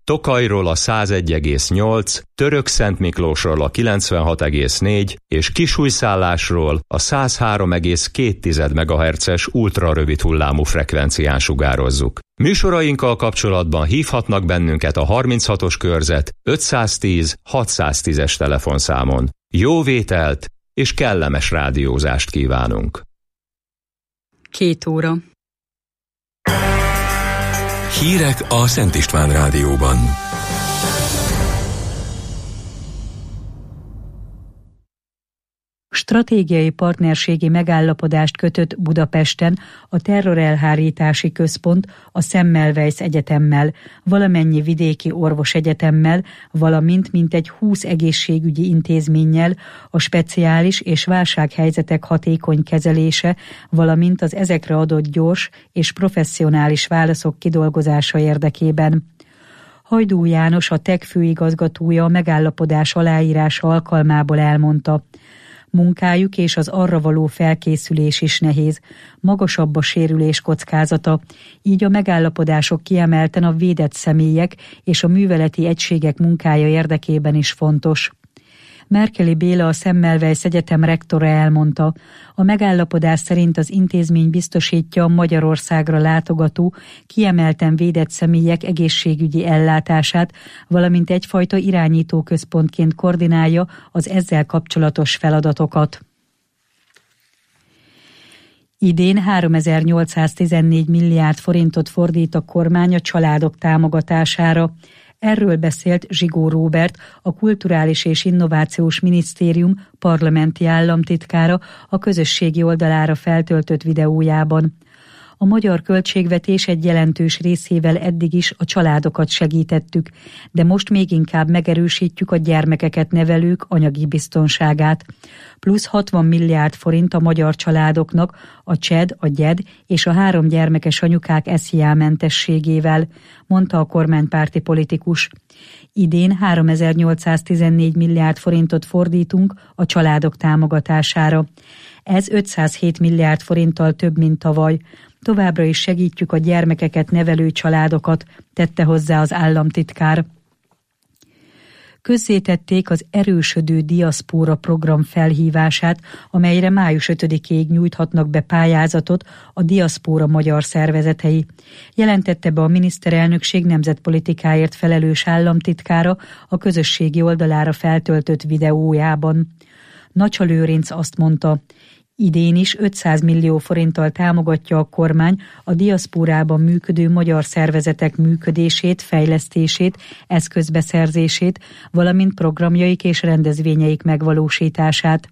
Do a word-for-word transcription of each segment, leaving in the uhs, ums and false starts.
Tokajról a százegy egész nyolc, Törökszentmiklósról a kilencvenhat egész négy és Kisújszállásról a száz három egész két megahertzes ultrarövid hullámú frekvencián sugározzuk. Műsorainkkal kapcsolatban hívhatnak bennünket a harminchatos körzet ötszáztíz hatszáztízes telefonszámon. Jó vételt és kellemes rádiózást kívánunk! Két óra. Hírek a Szent István Rádióban. Stratégiai partnerségi megállapodást kötött Budapesten a Terrorelhárítási Központ a Semmelweis Egyetemmel, valamennyi vidéki orvosegyetemmel, valamint mintegy húsz egészségügyi intézménnyel a speciális és válsághelyzetek hatékony kezelése, valamint az ezekre adott gyors és professzionális válaszok kidolgozása érdekében. Hajdú János, a té e ká főigazgatója a megállapodás aláírása alkalmából elmondta: munkájuk és az arra való felkészülés is nehéz, magasabb a sérülés kockázata, így a megállapodások kiemelten a védett személyek és a műveleti egységek munkája érdekében is fontos. Merkeli Béla, a Semmelweis Egyetem rektora elmondta, a megállapodás szerint az intézmény biztosítja a Magyarországra látogató, kiemelten védett személyek egészségügyi ellátását, valamint egyfajta irányítóközpontként koordinálja az ezzel kapcsolatos feladatokat. Idén háromezer-nyolcszáztizennégy milliárd forintot fordít a kormány a családok támogatására. Erről beszélt Zsigó Róbert, a Kulturális és Innovációs Minisztérium parlamenti államtitkára a közösségi oldalára feltöltött videójában. A magyar költségvetés egy jelentős részével eddig is a családokat segítettük, de most még inkább megerősítjük a gyermekeket nevelők anyagi biztonságát. Plusz hatvan milliárd forint a magyar családoknak a cséd, a gyed és a három gyermekes anyukák eszhiámentességével, mondta a kormánypárti politikus. Idén háromezer-nyolcszáztizennégy milliárd forintot fordítunk a családok támogatására. Ez ötszázhét milliárd forinttal több, mint tavaly. Továbbra is segítjük a gyermekeket nevelő családokat, tette hozzá az államtitkár. Közzétették az erősödő diaszpóra program felhívását, amelyre május ötödikéig nyújthatnak be pályázatot a diaszpóra magyar szervezetei. Jelentette be a miniszterelnökség nemzetpolitikáért felelős államtitkára a közösségi oldalára feltöltött videójában. Nacsa Lőrinc azt mondta, idén is ötszáz millió forinttal támogatja a kormány a diaszpórában működő magyar szervezetek működését, fejlesztését, eszközbeszerzését, valamint programjaik és rendezvényeik megvalósítását.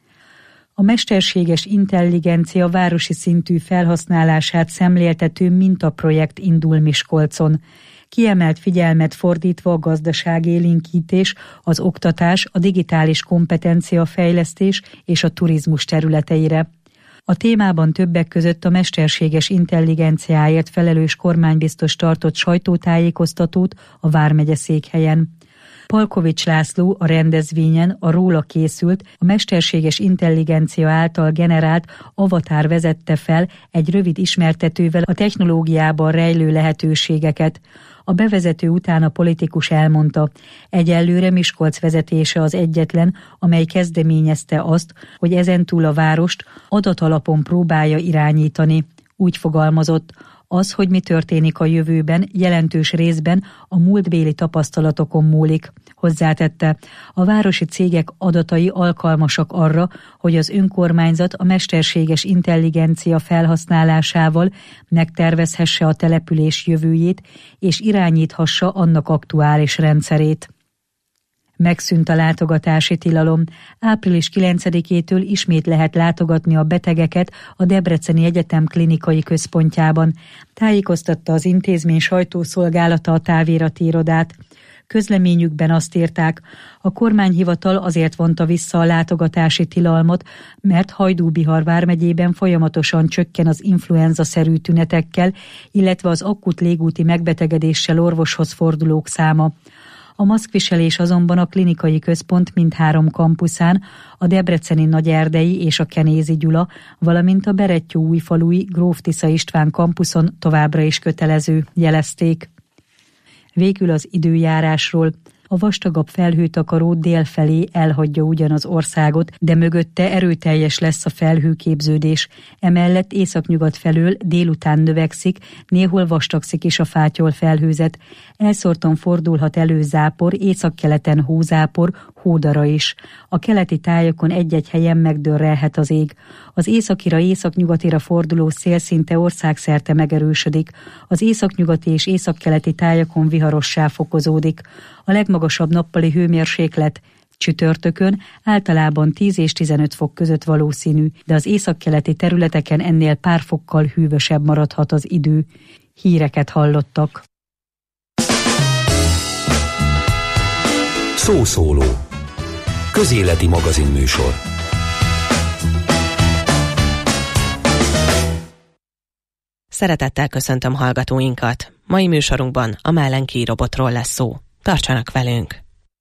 A mesterséges intelligencia városi szintű felhasználását szemléltető mintaprojekt indul Miskolcon. Kiemelt figyelmet fordítva a gazdaságélénkítés, az oktatás, a digitális kompetencia fejlesztés és a turizmus területeire. A témában többek között a mesterséges intelligenciáért felelős kormánybiztos tartott sajtótájékoztatót a vármegye székhelyen. Palkovics László a rendezvényen a róla készült, a mesterséges intelligencia által generált Avatar vezette fel egy rövid ismertetővel a technológiában rejlő lehetőségeket. A bevezető után a politikus elmondta, egyelőre Miskolc vezetése az egyetlen, amely kezdeményezte azt, hogy ezentúl a várost adatalapon próbálja irányítani. Úgy fogalmazott, az, hogy mi történik a jövőben, jelentős részben a múltbéli tapasztalatokon múlik. Hozzátette, a városi cégek adatai alkalmasak arra, hogy az önkormányzat a mesterséges intelligencia felhasználásával megtervezhesse a település jövőjét és irányíthassa annak aktuális rendszerét. Megszűnt a látogatási tilalom. április kilencedikétől ismét lehet látogatni a betegeket a Debreceni Egyetem klinikai központjában, tájékoztatta az intézmény sajtószolgálata a távirati irodát. Közleményükben azt írták, a kormányhivatal azért vonta vissza a látogatási tilalmat, mert Hajdú-Bihar vármegyében folyamatosan csökken az influenza-szerű tünetekkel, illetve az akut légúti megbetegedéssel orvoshoz fordulók száma. A maszkviselés azonban a klinikai központ mindhárom kampuszán, a debreceni Nagyerdei és a Kenézi Gyula, valamint a Berettyóújfalui Gróf Tisza István kampuszon továbbra is kötelező, jelezték. Végül az időjárásról. A vastagabb felhőtakaró délfelé elhagyja ugyan az országot, de mögötte erőteljes lesz a felhőképződés. Emellett északnyugat felől délután növekszik, néhol vastagszik is a fátyol felhőzet. Elszórtan fordulhat elő zápor, északkeleten hózápor, hódara is. A keleti tájakon egy-egy helyen megdörrelhet az ég. Az északira északnyugatira forduló szél szinte országszerte megerősödik. Az északnyugati és északkeleti tájakon viharossá fokozódik. A legmagasabb nappali hőmérséklet csütörtökön általában tíz és tizenöt fok között valószínű, de az északkeleti területeken ennél pár fokkal hűvösebb maradhat az idő. Híreket hallottak. Szószóló. Közéleti magazinműsor. Szeretettel köszöntöm hallgatóinkat. Mai műsorunkban a Mellenki robotról lesz szó. Tartsanak velünk!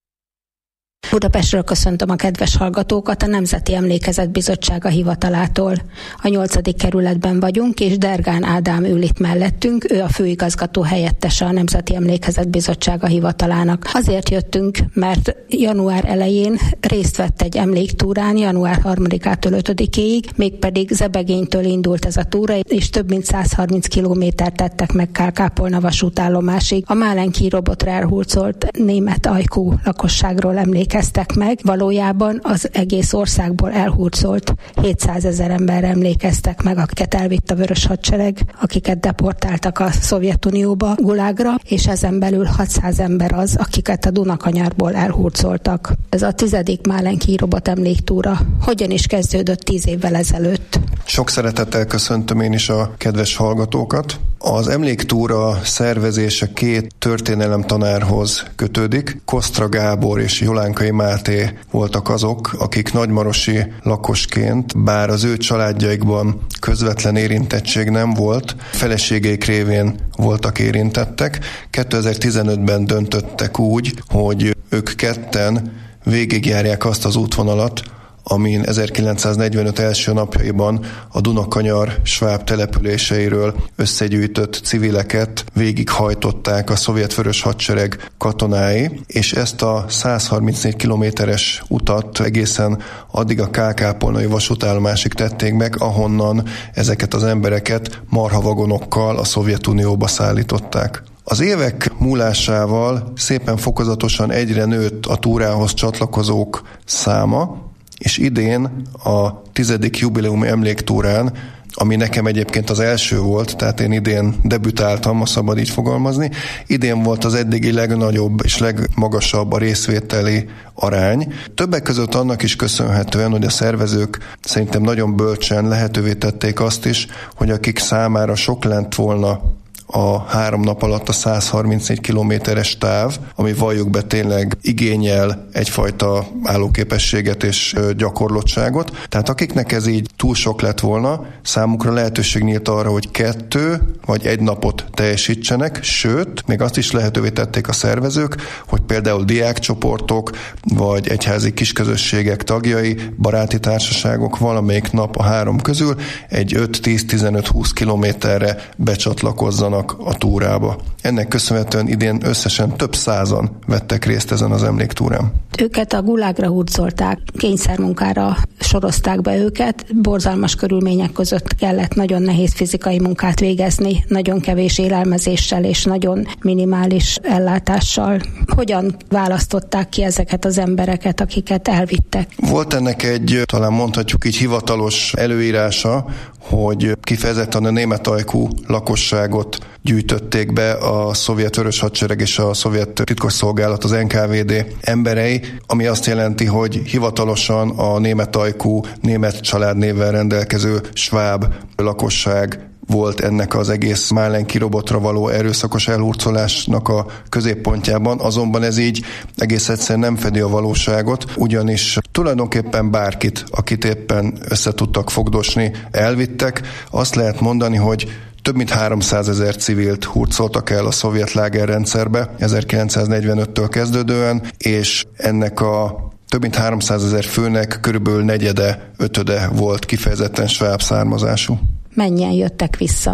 Budapestről köszöntöm a kedves hallgatókat a Nemzeti Emlékezet Bizottsága hivatalától. A nyolcadik kerületben vagyunk, és Dergán Ádám ül itt mellettünk, ő a főigazgató helyettese a Nemzeti Emlékezet Bizottsága hivatalának. Azért jöttünk, mert január elején részt vett egy emléktúrán, január harmadikától ötödikéig, mégpedig Zebegénytől indult ez a túra, és több mint száz harminc kilométert tettek meg Kárkápolna vasútállomásig. A Mellenki robotra elhurcolt német ajkú lakosságról emlékeztek. Kezdtek meg. Valójában az egész országból elhurcolt hétszázezer ember emlékeztek meg, akiket elvitt a Vörös Hadsereg, akiket deportáltak a Szovjetunióba, Gulágra, és ezen belül hatszáz ember az, akiket a Dunakanyarból elhurcoltak. Ez a tizedik Mellenki robot emléktúra hogyan is kezdődött tíz évvel ezelőtt? Sok szeretettel köszöntöm én is a kedves hallgatókat. Az emléktúra szervezése két történelem tanárhoz kötődik. Kosztra Gábor és Jolánkai Máté voltak azok, akik nagymarosi lakosként, bár az ő családjaikban közvetlen érintettség nem volt, feleségeik révén voltak érintettek. kétezer-tizenötben döntöttek úgy, hogy ők ketten végigjárják azt az útvonalat, amin ezerkilencszáznegyvenöt első napjaiban a Dunakanyar sváb településeiről összegyűjtött civileket végighajtották a szovjet Vörös Hadsereg katonái, és ezt a száz harmincnégy kilométeres utat egészen addig a Kárkápolnai vasútállomásig tették meg, ahonnan ezeket az embereket marhavagonokkal a Szovjetunióba szállították. Az évek múlásával szépen fokozatosan egyre nőtt a túrához csatlakozók száma, és idén a tizedik jubileumi emléktúrán, ami nekem egyébként az első volt, tehát én idén debütáltam, ha szabad így fogalmazni, idén volt az eddigi legnagyobb és legmagasabb a részvételi arány. Többek között annak is köszönhetően, hogy a szervezők szerintem nagyon bölcsen lehetővé tették azt is, hogy akik számára sok lent volna a három nap alatt a száz harmincnégy kilométeres táv, ami valljuk be tényleg igényel egyfajta állóképességet és gyakorlottságot. Tehát akiknek ez így túl sok lett volna, számukra lehetőség nyílt arra, hogy kettő vagy egy napot teljesítsenek, sőt, még azt is lehetővé tették a szervezők, hogy például diákcsoportok vagy egyházi kisközösségek tagjai, baráti társaságok valamelyik nap a három közül egy öt-tíz-tizenöt-húsz kilométerre becsatlakozzanak a túrába. Ennek köszönhetően idén összesen több százan vettek részt ezen az emléktúrán. Őket a Gulágra hurcolták, kényszermunkára sorozták be őket, borzalmas körülmények között kellett nagyon nehéz fizikai munkát végezni, nagyon kevés élelmezéssel és nagyon minimális ellátással. Hogyan választották ki ezeket az embereket, akiket elvittek? Volt ennek egy, talán mondhatjuk így hivatalos előírása, hogy kifejezetten a német ajkú lakosságot gyűjtötték be a szovjet Vörös Hadsereg és a szovjet titkosszolgálat, az en ká vé dé emberei, ami azt jelenti, hogy hivatalosan a német ajkú, német családnévvel rendelkező sváb lakosság volt ennek az egész Mellenki robotra való erőszakos elhurcolásnak a középpontjában, azonban ez így egész egyszerűen nem fedi a valóságot, ugyanis tulajdonképpen bárkit, akit éppen össze tudtak fogdosni, elvittek. Azt lehet mondani, hogy több mint háromszázezer civilt hurcoltak el a szovjet lágerrendszerbe ezerkilencszáznegyvenöttől kezdődően, és ennek a több mint háromszázezer főnek körülbelül negyede, ötöde volt kifejezetten sváb származású. Mennyien jöttek vissza?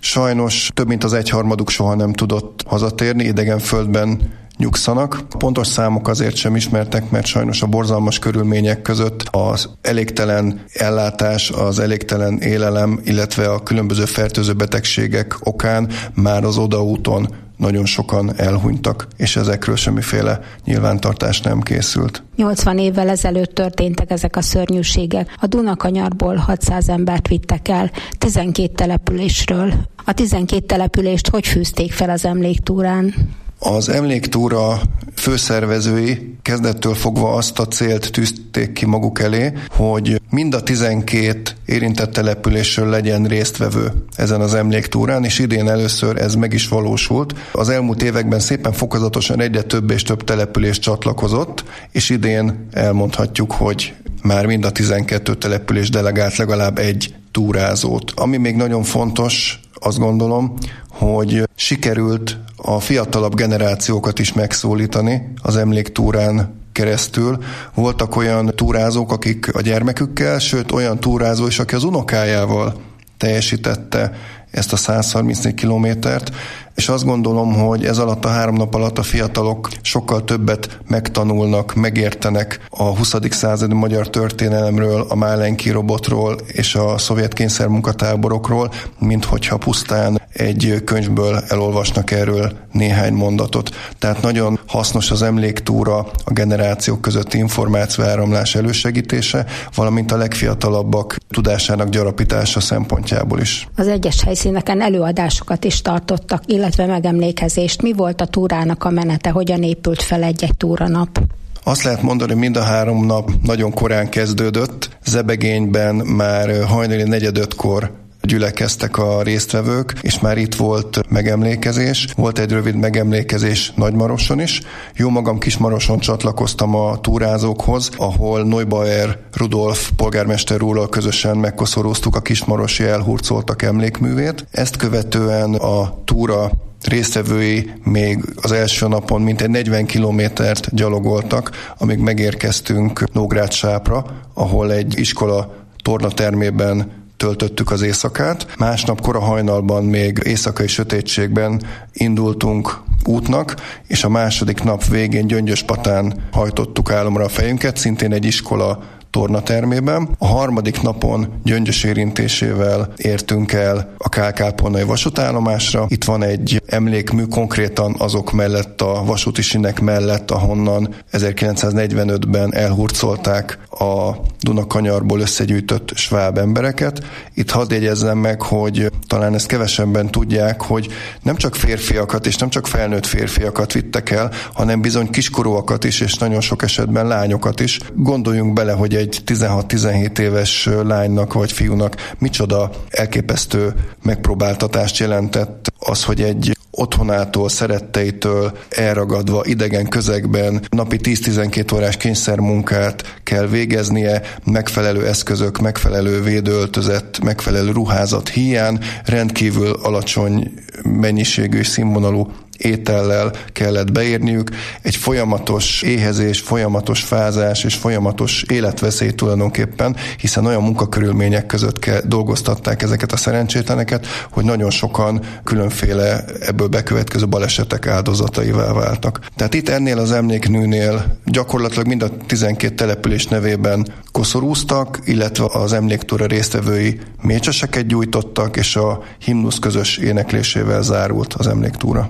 Sajnos több mint az egyharmaduk soha nem tudott hazatérni, idegen földben nyugszanak. Pontos számok azért sem ismertek, mert sajnos a borzalmas körülmények között az elégtelen ellátás, az elégtelen élelem, illetve a különböző fertőző betegségek okán már az odaúton nagyon sokan elhunytak, és ezekről semmiféle nyilvántartás nem készült. nyolcvan évvel ezelőtt történtek ezek a szörnyűségek. A Dunakanyarból hatszáz embert vittek el, tizenkét településről. A tizenkét települést hogy fűzték fel az emléktúrán? Az emléktúra főszervezői kezdettől fogva azt a célt tűzték ki maguk elé, hogy mind a tizenkét érintett településről legyen résztvevő ezen az emléktúrán, és idén először ez meg is valósult. Az elmúlt években szépen fokozatosan egyre több és több település csatlakozott, és idén elmondhatjuk, hogy már mind a tizenkét település delegált legalább egy túrázót. Ami még nagyon fontos, azt gondolom, hogy sikerült a fiatalabb generációkat is megszólítani az emléktúrán keresztül. Voltak olyan túrázók, akik a gyermekükkel, sőt olyan túrázó is, aki az unokájával teljesítette ezt a száz harmincnégy kilométert, és azt gondolom, hogy ez alatt a három nap alatt a fiatalok sokkal többet megtanulnak, megértenek a huszadik századi magyar történelemről, a Málenki robotról és a szovjet kényszermunkatáborokról, mint hogyha pusztán egy könyvből elolvasnak erről néhány mondatot. Tehát nagyon hasznos az emléktúra a generációk közötti információáramlás elősegítése, valamint a legfiatalabbak tudásának gyarapítása szempontjából is. Az egyes helyszíneken előadásokat is tartottak, illetve megemlékezést. Mi volt a túrának a menete, hogyan épült fel egy-egy túranap? Azt lehet mondani, hogy mind a három nap nagyon korán kezdődött. Zebegényben már hajnali negyedötkor gyülekeztek a résztvevők, és már itt volt megemlékezés. Volt egy rövid megemlékezés Nagymaroson is. Jó magam Kismaroson csatlakoztam a túrázókhoz, ahol Neubauer Rudolf polgármester úrral közösen megkoszorúztuk a kismarosi elhurcoltak emlékművét. Ezt követően a túra résztvevői még az első napon mintegy negyven kilométert gyalogoltak, amíg megérkeztünk Nógrád-Sápra, ahol egy iskola tornatermében töltöttük az éjszakát. Másnap kora hajnalban még éjszakai sötétségben indultunk útnak, és a második nap végén Gyöngyöspatán hajtottuk álomra a fejünket, szintén egy iskola tornatermében. A harmadik napon Gyöngyös érintésével értünk el a Kálkápolnai vasútállomásra. Itt van egy emlékmű konkrétan azok mellett, a vasúti sinek mellett, ahonnan ezerkilencszáznegyvenötben elhurcolták a Dunakanyarból összegyűjtött sváb embereket. Itt hadd jegyezzem meg, hogy talán ezt kevesebben tudják, hogy nem csak férfiakat és nem csak felnőtt férfiakat vittek el, hanem bizony kiskorúakat is, és nagyon sok esetben lányokat is. Gondoljunk bele, hogy egy tizenhat-tizenhét éves lánynak vagy fiúnak micsoda elképesztő megpróbáltatást jelentett az, hogy egy otthonától, szeretteitől elragadva idegen közegben napi tíz-tizenkét órás kényszermunkát kell végeznie, megfelelő eszközök, megfelelő védőöltözet, megfelelő ruházat hiány, rendkívül alacsony mennyiségű és színvonalú étellel kellett beérniük. Egy folyamatos éhezés, folyamatos fázás és folyamatos életveszély tulajdonképpen, hiszen olyan munkakörülmények között ke- dolgoztatták ezeket a szerencsétleneket, hogy nagyon sokan különféle ebből bekövetkező balesetek áldozataivá váltak. Tehát itt ennél az emlékműnél gyakorlatilag mind a tizenkét település nevében koszorúztak, illetve az emléktúra résztvevői mécseseket gyújtottak, és a himnusz közös éneklésével zárult az emléktúra.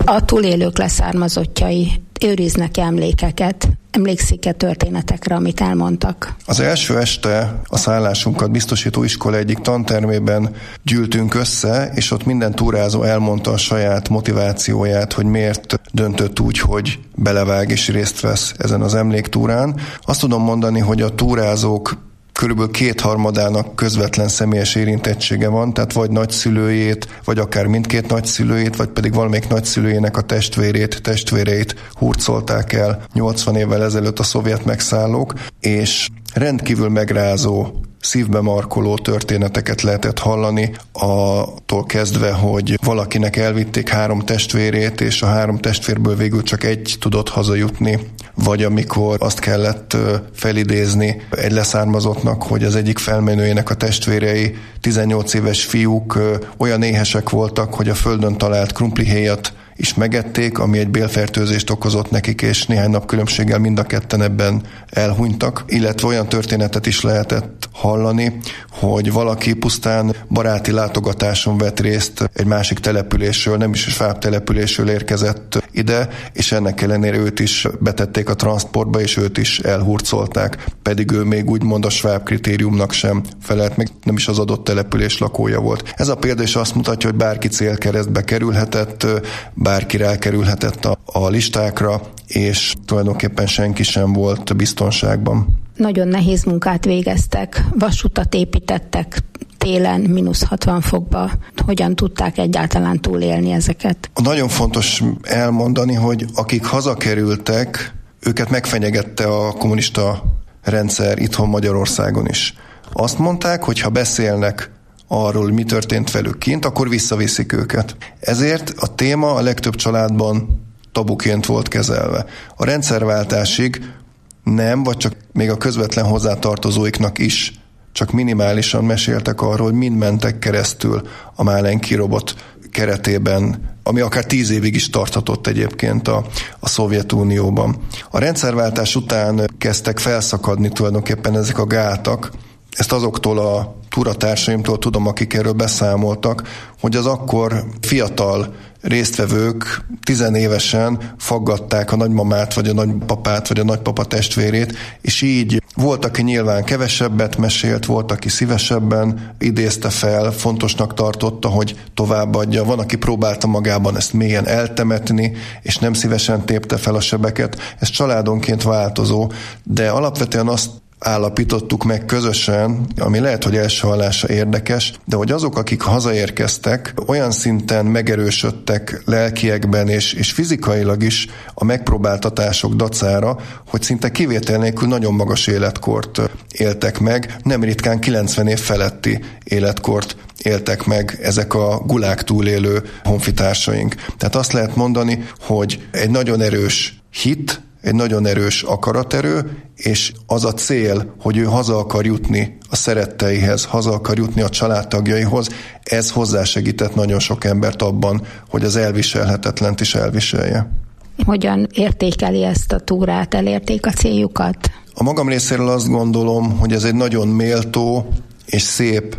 A túlélők leszármazottjai őriznek emlékeket, emlékszik-e történetekre, amit elmondtak? Az első este a szállásunkat biztosító iskola egyik tantermében gyűltünk össze, és ott minden túrázó elmondta a saját motivációját, hogy miért döntött úgy, hogy belevág és részt vesz ezen az emléktúrán. Azt tudom mondani, hogy a túrázók körülbelül kétharmadának közvetlen személyes érintettsége van, tehát vagy nagyszülőjét, vagy akár mindkét nagyszülőjét, vagy pedig valamelyik nagyszülőjének a testvérét, testvéreit hurcolták el nyolcvan évvel ezelőtt a szovjet megszállók, és rendkívül megrázó, szívbe markoló történeteket lehetett hallani, attól kezdve, hogy valakinek elvitték három testvérét, és a három testvérből végül csak egy tudott hazajutni, vagy amikor azt kellett felidézni egy leszármazottnak, hogy az egyik felmenőjének a testvérei, tizennyolc éves fiúk olyan éhesek voltak, hogy a földön talált krumplihéjat is megették, ami egy bélfertőzést okozott nekik, és néhány nap különbséggel mind a ketten ebben elhunytak. Illetve olyan történetet is lehetett hallani, hogy valaki pusztán baráti látogatáson vett részt egy másik településről, nem is sváb településről érkezett ide, és ennek ellenére őt is betették a transportba, és őt is elhurcolták, pedig ő még úgymond a sváb kritériumnak sem felelt meg, nem is az adott település lakója volt. Ez a példa is azt mutatja, hogy bárki célkeresztbe kerülhetett, bárki rákerülhetett a, a listákra, és tulajdonképpen senki sem volt biztonságban. Nagyon nehéz munkát végeztek, vasutat építettek télen, mínusz hatvan fokba. Hogyan tudták egyáltalán túlélni ezeket? Nagyon fontos elmondani, hogy akik hazakerültek, őket megfenyegette a kommunista rendszer itthon Magyarországon is. Azt mondták, hogy ha beszélnek arról, hogy mi történt velük kint, akkor visszaviszik őket. Ezért a téma a legtöbb családban tabuként volt kezelve. A rendszerváltásig nem, vagy csak még a közvetlen hozzátartozóiknak is csak minimálisan meséltek arról, hogy mind mentek keresztül a Málenki robot keretében, ami akár tíz évig is tarthatott egyébként a, a Szovjetunióban. A rendszerváltás után kezdtek felszakadni tulajdonképpen ezek a gátak. Ezt azoktól a túratársaimtól tudom, akik erről beszámoltak, hogy az akkor fiatal résztvevők tizenévesen faggatták a nagymamát, vagy a nagypapát, vagy a nagypapa testvérét, és így volt, aki nyilván kevesebbet mesélt, volt, aki szívesebben idézte fel, fontosnak tartotta, hogy továbbadja. Van, aki próbálta magában ezt mélyen eltemetni, és nem szívesen tépte fel a sebeket. Ez családonként változó, de alapvetően azt állapítottuk meg közösen, ami lehet, hogy első hallásra érdekes, de hogy azok, akik hazaérkeztek, olyan szinten megerősödtek lelkiekben és, és fizikailag is a megpróbáltatások dacára, hogy szinte kivétel nélkül nagyon magas életkort éltek meg, nem ritkán kilencven év feletti életkort éltek meg ezek a gulág túlélő honfitársaink. Tehát azt lehet mondani, hogy egy nagyon erős hit, egy nagyon erős akaraterő, és az a cél, hogy ő haza akar jutni a szeretteihez, haza akar jutni a családtagjaihoz, ez hozzásegített nagyon sok embert abban, hogy az elviselhetetlent is elviselje. Hogyan értékeli ezt a túrát? Elérték a céljukat? A magam részéről azt gondolom, hogy ez egy nagyon méltó és szép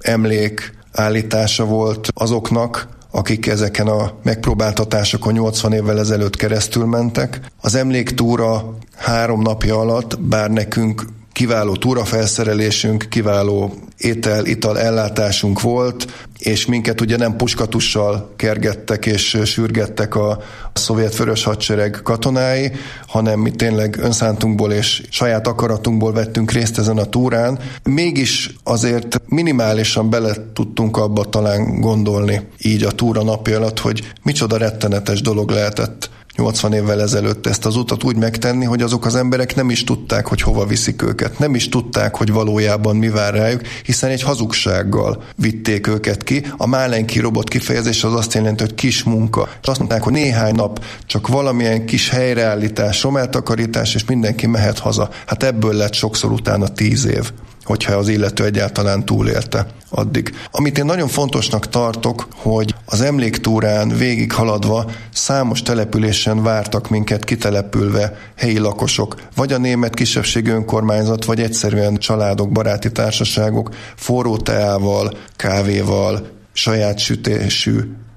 emlék állítása volt azoknak, akik ezeken a megpróbáltatásokon nyolcvan évvel ezelőtt keresztül mentek. Az emléktúra három napja alatt, bár nekünk kiváló túrafelszerelésünk, kiváló étel-ital ellátásunk volt, és minket ugye nem puskatussal kergettek és sürgettek a szovjet vörös hadsereg katonái, hanem mi tényleg önszántunkból és saját akaratunkból vettünk részt ezen a túrán. Mégis azért minimálisan bele tudtunk abba talán gondolni így a túra napja alatt, hogy micsoda rettenetes dolog lehetett nyolcvan évvel ezelőtt ezt az utat úgy megtenni, hogy azok az emberek nem is tudták, hogy hova viszik őket. Nem is tudták, hogy valójában mi vár rájuk, hiszen egy hazugsággal vitték őket ki. A Málenki robot kifejezés az azt jelenti, hogy kis munka. És azt mondták, hogy néhány nap csak valamilyen kis helyreállítás, romeltakarítás, és mindenki mehet haza. Hát ebből lett sokszor utána tíz év, hogyha az illető egyáltalán túlélte addig. Amit én nagyon fontosnak tartok, hogy az emléktúrán végig haladva számos településen vártak minket kitelepülve helyi lakosok, vagy a német kisebbségi önkormányzat, vagy egyszerűen családok, baráti társaságok forró teával, kávéval, saját sütésű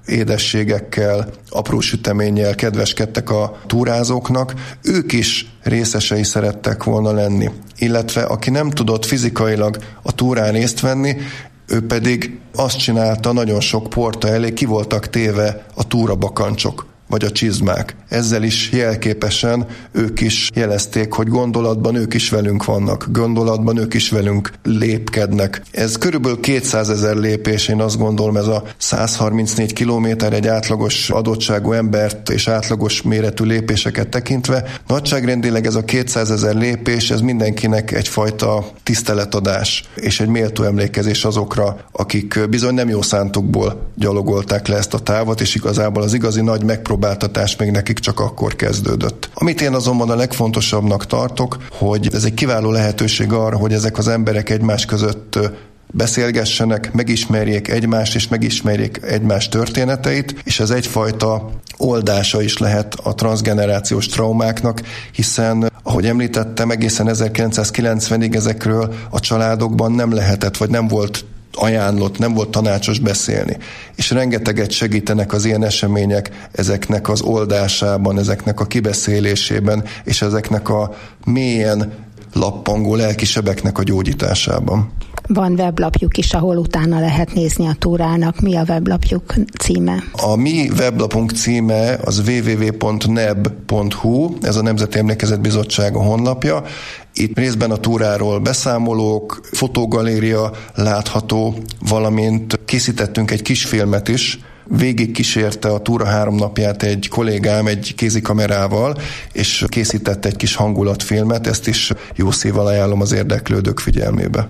édességekkel, apró süteménnyel kedveskedtek a túrázóknak, ők is részesei szerettek volna lenni. Illetve aki nem tudott fizikailag a túrán részt venni, ő pedig azt csinálta nagyon sok porta elé, ki voltak téve a túrabakancsok, vagy a csizmák. Ezzel is jelképesen ők is jelezték, hogy gondolatban ők is velünk vannak, gondolatban ők is velünk lépkednek. Ez körülbelül kétszázezer lépés, én azt gondolom, ez a száz harmincnégy kilométer egy átlagos adottságú embert és átlagos méretű lépéseket tekintve. Nagyságrendileg ez a kétszázezer lépés, ez mindenkinek egyfajta tiszteletadás és egy méltó emlékezés azokra, akik bizony nem jó szántukból gyalogolták le ezt a távot, és igazából az igazi nagy megpróbáltatás még nekik csak akkor kezdődött. Amit én azonban a legfontosabbnak tartok, hogy ez egy kiváló lehetőség arra, hogy ezek az emberek egymás között beszélgessenek, megismerjék egymást, és megismerjék egymás történeteit, és ez egyfajta oldása is lehet a transzgenerációs traumáknak, hiszen, ahogy említettem, egészen ezerkilencszázkilencvenig ezekről a családokban nem lehetett, vagy nem volt ajánlott, nem volt tanácsos beszélni. És rengeteget segítenek az ilyen események ezeknek az oldásában, ezeknek a kibeszélésében, és ezeknek a mélyen lappangó lelki sebeknek a gyógyításában. Van weblapjuk is, ahol utána lehet nézni a túrának. Mi a weblapjuk címe? A mi weblapunk címe az double-u double-u double-u pont n e b pont h u, ez a Nemzeti Emlékezet Bizottsága honlapja. Itt részben a túráról beszámolók, fotógaléria látható, valamint készítettünk egy kisfilmet is. Végig kísérte a túra három napját egy kollégám egy kézikamerával, és készített egy kis hangulatfilmet, ezt is jó szívvel ajánlom az érdeklődők figyelmébe.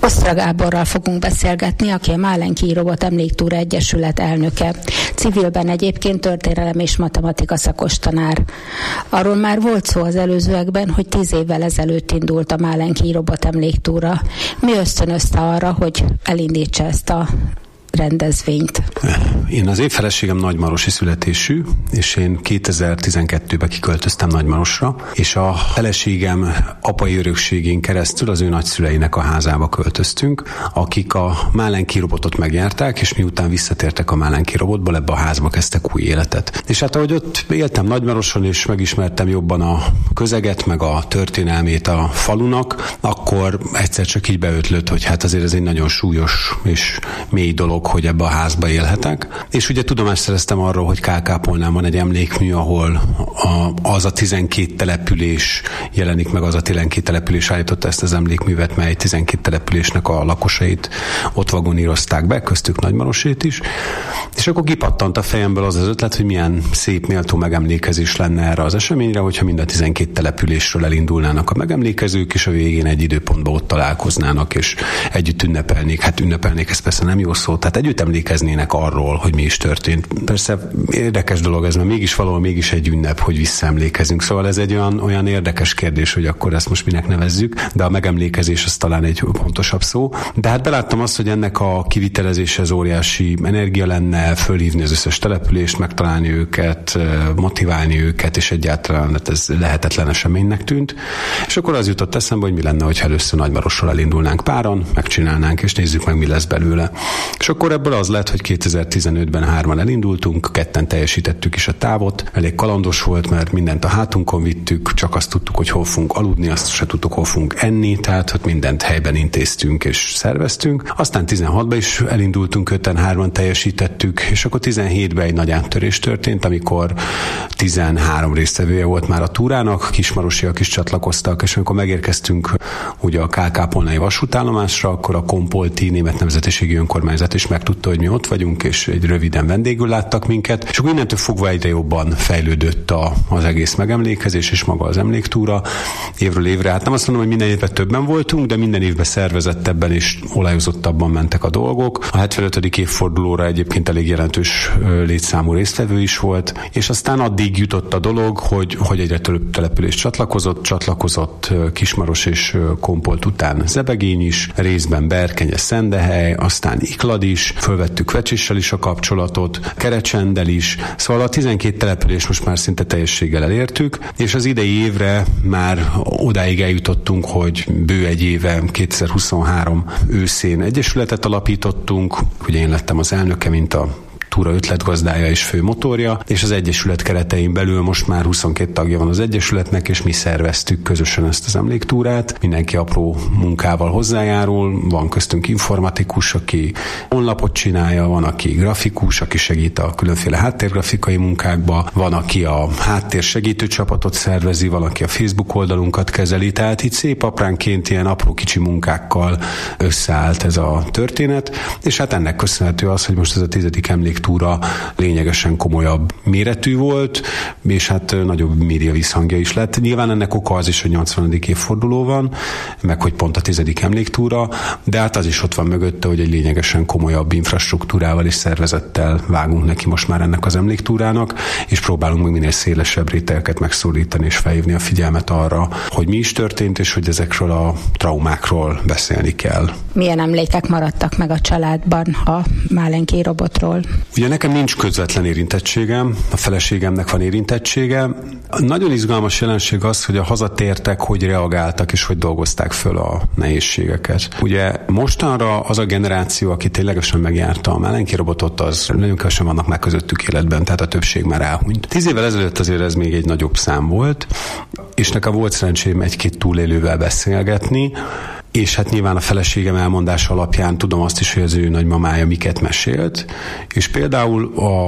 Kosztra Gáborral fogunk beszélgetni, aki a Málenki Robot Emléktúra Egyesület elnöke. Civilben egyébként történelem és matematika szakos tanár. Arról már volt szó az előzőekben, hogy tíz évvel ezelőtt indult a Málenki Robot Emléktúra. Mi ösztönözte arra, hogy elindítsa ezt a rendezvényt? Én az én feleségem nagymarosi születésű, és én kétezer-tizenkettőben kiköltöztem Nagymarosra, és a feleségem apai örökségén keresztül az ő nagyszüleinek a házába költöztünk, akik a Málenki robotot megjárták, és miután visszatértek a Málenki robotból, ebbe a házba kezdtek új életet. És hát ahogy ott éltem Nagymaroson, és megismertem jobban a közeget, meg a történelmét a falunak, akkor egyszer csak így beötlött, hogy hát azért ez egy nagyon súlyos és mély dolog, hogy ebbe a házba élhetek. És ugye tudomást szereztem arról, hogy Kákápolnán van egy emlékmű, ahol a, az a tizenkét település jelenik meg, az a tizenkét település állította ezt az emlékművet, mely tizenkét településnek a lakosait ott vagonírozták be, köztük Nagymarosét is. És akkor kipattant a fejemből az az ötlet, hogy milyen szép, méltó megemlékezés lenne erre az eseményre, hogyha mind a tizenkét településről elindulnának a megemlékezők, és a végén egy időpontban ott találkoznának, és együtt ünnepelnék. Hát ünnepelnék, ez persze nem jó szó, tehát együtt emlékeznének arról, hogy mi is történt. Persze érdekes dolog ez, mert mégis valahol mégis egy ünnep, hogy visszaemlékezünk. Szóval ez egy olyan, olyan érdekes kérdés, hogy akkor ezt most minek nevezzük, de a megemlékezés az talán egy pontosabb szó. De hát beláttam azt, hogy ennek a kivitelezése az óriási energia lenne, fölhívni az összes települést, megtalálni őket, motiválni őket, és egyáltalán hát ez lehetetlen eseménynek tűnt. És akkor az jutott eszembe, hogy mi lenne, hogyha először Nagymarosról elindulnánk páran, megcsinálnánk, és nézzük meg, mi lesz belőle. És akkor ebből az lett, hogy kétezer-tizenötben hárman elindultunk, ketten teljesítettük is a távot. Elég kalandos volt, mert mindent a hátunkon vittük, csak azt tudtuk, hogy hol fogunk aludni, azt se tudtuk, hol fogunk enni, tehát hogy mindent helyben intéztünk és szerveztünk. Aztán tizenhatban is elindultunk, öten, hárman teljesítettük, és akkor tizenhétben egy nagy áttörés történt, amikor tizenhárom résztvevője volt már a túrának, kismarosiak is csatlakoztak, és amikor megérkeztünk ugye a Kákápolnai vasútállomásra, akkor a Kompolti Német Nemzetiségi Önkormányzat is megtudta, hogy mi ott vagyunk, és egy röviden vendégül láttak minket, és akkor innentől fogva egyre jobban fejlődött a, az egész megemlékezés, és maga az emléktúra évről évre. Hát nem azt mondom, hogy minden évben többen voltunk, de minden évben szervezettebben és olajozottabban mentek a dolgok. A hetvenötödik évfordulóra egyébként elég jelentős létszámú résztvevő is volt, és aztán addig jutott a dolog, hogy, hogy egyre több település csatlakozott, csatlakozott Kismaros és Kompolt után Zebegény is, részben Berkenye, Szendehely, aztán Iklad is, fölvettük Vecsissel is a kapcsolatot, Kerecsendel is, szóval a tizenkét település most már szinte teljességgel elértük, és az idei évre már odáig eljutottunk, hogy bő egy éve, kétezer-huszonhárom őszén egyesületet alapítottunk, ugye én lettem az elnöke, mint a túra ötletgazdája és fő motorja, és az egyesület keretein belül most már huszonkét tagja van az egyesületnek, és mi szerveztük közösen ezt az emléktúrát. Mindenki apró munkával hozzájárul, van köztünk informatikus, aki honlapot csinálja, van, aki grafikus, aki segít a különféle háttérgrafikai munkákba, van, aki a háttér segítő csapatot szervezi, van, aki a Facebook oldalunkat kezeli, tehát itt szép apránként ilyen apró kicsi munkákkal összeállt ez a történet, és hát ennek köszönhető az, hogy most ez a tizedik emléktúra lényegesen komolyabb méretű volt, és hát nagyobb média visszhangja is lett. Nyilván ennek oka az is, hogy nyolcvanadik évforduló van, meg hogy pont a tizedik emléktúra, de hát az is ott van mögötte, hogy egy lényegesen komolyabb infrastruktúrával és szervezettel vágunk neki most már ennek az emléktúrának, és próbálunk meg minél szélesebb rétegeket megszólítani és felhívni a figyelmet arra, hogy mi is történt, és hogy ezekről a traumákról beszélni kell. Milyen emlékek maradtak meg a családban a Málenki robotról? Ugye nekem nincs közvetlen érintettségem, a feleségemnek van érintettsége. Nagyon izgalmas jelenség az, hogy a hazatértek, hogy reagáltak és hogy dolgozták föl a nehézségeket. Ugye mostanra az a generáció, aki ténylegesen megjárta a Málenki robotot, az nagyon kevesen vannak már közöttük életben, tehát a többség már elhunyt. Tíz évvel ezelőtt azért ez még egy nagyobb szám volt, és nekem volt szerencsém egy-két túlélővel beszélgetni, és hát nyilván a feleségem elmondása alapján tudom azt is, hogy az ő nagymamája miket mesélt, és például a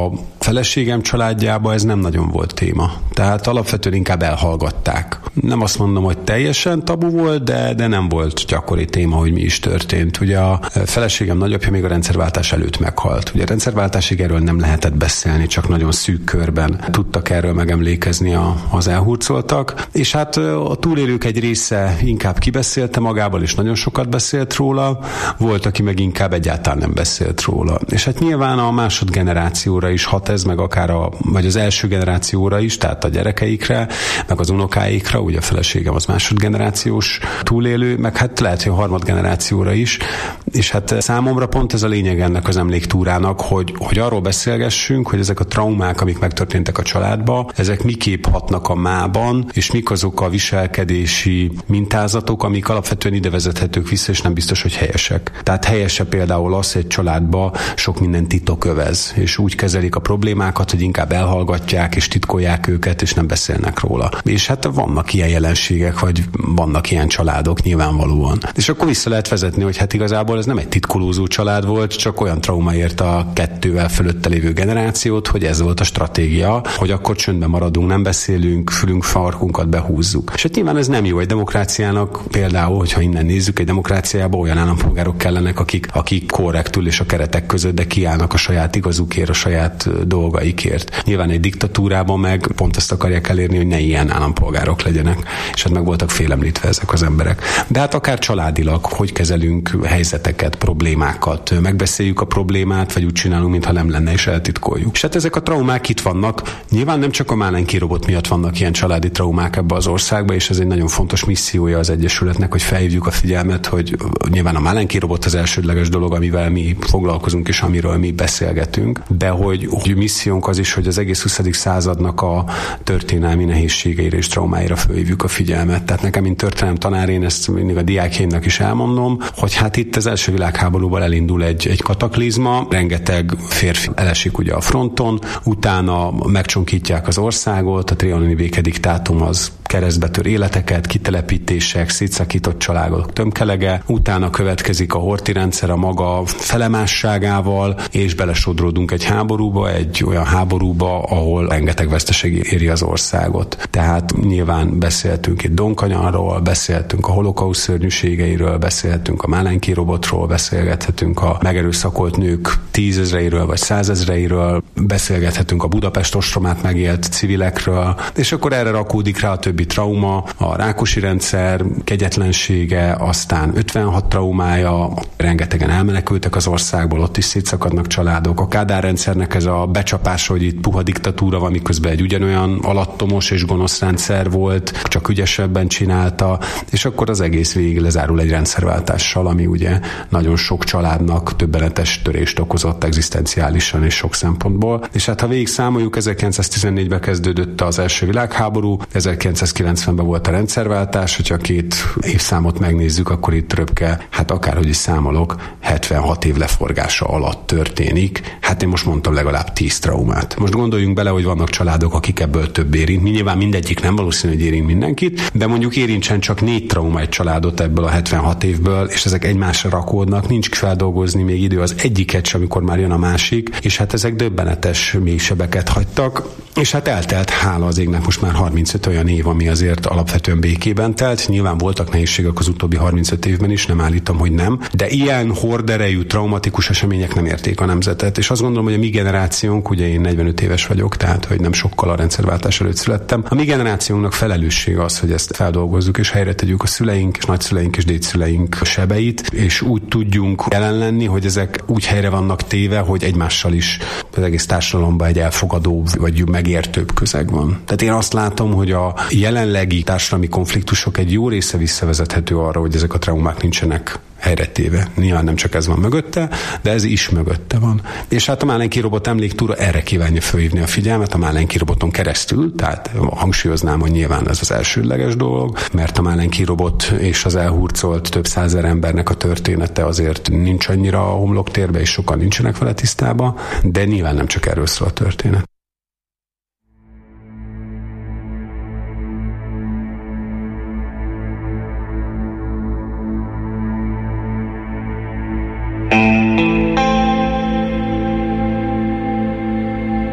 feleségem családjában ez nem nagyon volt téma. Tehát alapvetően inkább elhallgatták. Nem azt mondom, hogy teljesen tabu volt, de, de nem volt gyakori téma, hogy mi is történt. Ugye a feleségem nagyapja még a rendszerváltás előtt meghalt. Ugye a rendszerváltásig erről nem lehetett beszélni, csak nagyon szűk körben tudtak erről megemlékezni a, az elhurcoltak. És hát a túlélők egy része inkább kibeszélte magából, és nagyon sokat beszélt róla. Volt, aki meg inkább egyáltalán nem beszélt róla. És hát nyilván a másodgenerációra is hat ez, meg akár a, vagy az első generációra is, tehát a gyerekeikre, meg az unokáikra, ugye a feleségem az másodgenerációs túlélő, meg hát lehet, hogy a harmadgenerációra is. És hát számomra pont ez a lényeg ennek az emléktúrának, hogy, hogy arról beszélgessünk, hogy ezek a traumák, amik megtörténtek a családba, ezek miképp hatnak a mában, és mik azok a viselkedési mintázatok, amik alapvetően ide vezethetők vissza, és nem biztos, hogy helyesek. Tehát helyese például az, hogy egy családba sok minden titok övez, és úgy kezelik a problémákat, hogy inkább elhallgatják, és titkolják őket, és nem beszélnek róla. És hát vannak ilyen jelenségek, vagy vannak ilyen családok nyilvánvalóan. És akkor vissza lehet vezetni, hogy hát igazából ez nem egy titkolózó család volt, csak olyan trauma ért a kettővel fölötte lévő generációt, hogy ez volt a stratégia, hogy akkor csöndben maradunk, nem beszélünk, fülünk, farkunkat behúzzuk. És hát nyilván ez nem jó egy demokráciának, például, hogyha innen nézzük, egy demokráciában olyan állampolgárok kellenek, akik, akik korrektül és a keretek között, de kiállnak a saját igazukért, a saját dolgaikért. Nyilván egy diktatúrában meg pont azt akarják elérni, hogy ne ilyen állampolgárok legyenek. És hát meg voltak félemlítve ezek az emberek. De hát akár családilag, hogy kezelünk helyzeteket, problémákat, megbeszéljük a problémát, vagy úgy csinálunk, mintha nem lenne, és eltitkoljuk. És hát ezek a traumák itt vannak. Nyilván nem csak a Málenki robot miatt vannak ilyen családi traumák ebbe az országba, és ez egy nagyon fontos missziója az Egyesületnek, hogy felhívjuk a figyelmet, hogy nyilván a Málenki robot az elsődleges dolog, amivel mi foglalkozunk, és amiről mi beszélgetünk, de hogy, hogy missziónk az is, hogy az egész huszadik századnak a történelmi nehézségeire és traumáira felhívjuk a figyelmet. Tehát nekem, mint történelem tanár, én ezt mindig a diákjaimnak is elmondom, hogy hát itt az első világháborúban elindul egy, egy kataklizma, rengeteg férfi elesik ugye a fronton, utána megcsonkítják az országot, a trianoni békediktátum az keresztbe tör életeket, kitelepítések, szétszakított családok tömkelege, utána következik a Horthy rendszer a maga felemásságával, és belesodródunk egy háborúba, egy olyan háborúba, ahol rengeteg veszteség éri az országot. Tehát nyilván beszéltünk itt Donkanyarról, beszéltünk a holokauszt szörnyűségeiről, beszélhetünk a Málenki robotról, beszélgethetünk a megerőszakolt nők tízezreiről vagy százezreiről, beszélgethetünk a Budapest ostromát megélt civilekről, és akkor erre rakódik rá a többi trauma, a Rákosi rendszer kegyetlensége, aztán ötvenhat traumája, rengetegen elmenekültek az országból, ott is szétszakadnak családok, a Kádár rendszernek ez a becsapása, hogy itt puha diktatúra van, miközben egy ugyanolyan alattomos és gonosz rendszer volt, csak ügyesebben csinálta, és akkor az egész végig lezárul egy rendszerváltással, ami ugye nagyon sok családnak többenetes törést okozott egzisztenciálisan és sok szempontból. És hát ha végig számoljuk, ezerkilencszáztizennégyben kezdődött az első világháború, ezerkilencszázkilencvenben volt a rendszerváltás, hogyha két évszámot megnézzük, akkor itt röpke, hát akárhogy is számolok, hetvenhat év leforgása alatt történik. Hát én most mondtam legalább tíz traumát. Most gondoljunk bele, hogy vannak családok, akik ebből több érint. Mi nyilván mindegyik nem valószínű, hogy érint mindenkit, de mondjuk érintsen csak négy trauma egy családot ebből a hetvenhat évből, és ezek egymásra rakódnak, nincs feldolgozni még idő az egyiket sem, amikor már jön a másik, és hát ezek döbbenetes mélysebeket hagytak, és hát eltelt, hála az égnek, most már harmincöt olyan év, ami azért alapvetően békében telt. Nyilván voltak nehézségek az utóbbi harmincöt évben is, nem állítom, hogy nem, de ilyen horderejű traumatikus események nem érték a nemzetet, és azt gondolom, hogy a mi generációnk, ugye én negyvenöt éves vagyok, tehát hogy nem sokkal a rendszerváltás előtt születtem, a mi generációnknak felelőssége az, hogy ezt feldolgozzuk, és helyre tegyük a szüleink, és nagyszüleink és dédszüleink sebeit, és úgy tudjunk jelen lenni, hogy ezek úgy helyre vannak téve, hogy egymással is az egész társadalomban egy elfogadó vagy megértőbb közeg van. Tehát én azt látom, hogy a jelenlegi társadalmi konfliktusok egy jó része visszavezethető arra, hogy ezek a traumák nincsenek helyretéve. Nyilván nem csak ez van mögötte, de ez is mögötte van. És hát a Málenki robot emléktúra erre kívánja fölhívni a figyelmet a Málenki roboton keresztül, tehát hangsúlyoznám, hogy nyilván ez az elsődleges dolog, mert a Málenki robot és az elhurcolt több százezer embernek a története azért nincs annyira a homloktérbe, és sokan nincsenek vele tisztában, de nyilván nem csak erről szól a történet.